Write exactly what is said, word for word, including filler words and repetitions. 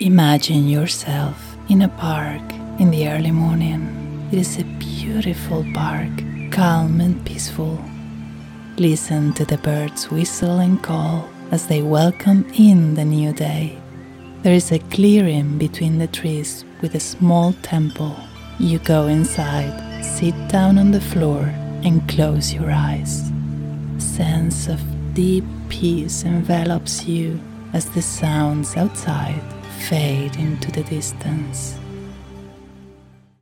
Imagine yourself in a park in the early morning. It is a beautiful park, calm and peaceful. Listen to the birds whistle and call as they welcome in the new day. There is a clearing between the trees with a small temple. You go inside, sit down on the floor and close your eyes. A sense of deep peace envelops you as the sounds outside fade into the distance.